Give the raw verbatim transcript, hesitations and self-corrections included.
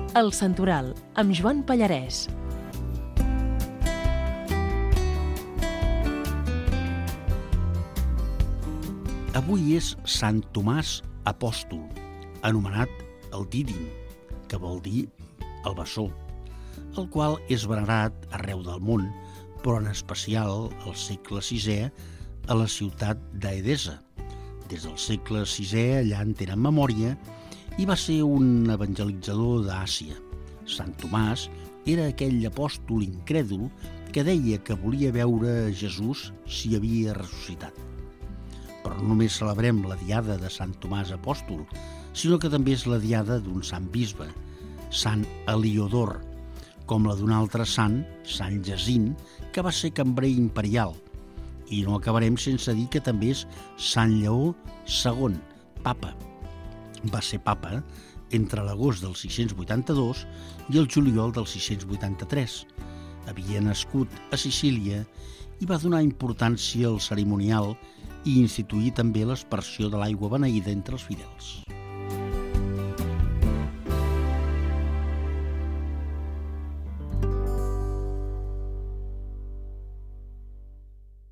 El Santoral, amb Joan Pallarès. Avui és Sant Tomàs Apòstol, anomenat el Dídim, que vol dir el bessó, el qual és venerat arreu del món, però en especial al segle sisè a la ciutat d'Edessa. Des del segle sisè allà en tenen memòria i va ser un evangelitzador d'Àsia. Sant Tomàs era aquell apòstol incrèdul que deia que volia veure Jesús si havia ressuscitat. Però no només celebrem la diada de Sant Tomàs Apòstol, sinó que també és la diada d'un sant bisbe, Sant Heliodor, com la d'un altre sant, Sant Jacint, que va ser cambrer imperial. I no acabarem sense dir que també és Sant Lleó segon, papa. Va ser papa entre l'agost del sis-cents vuitanta-dos i el juliol del sis-cents vuitanta-tres. Havia nascut a Sicília i va donar importància al cerimonial i instituir també l'aspersió de l'aigua beneïda entre els fidels.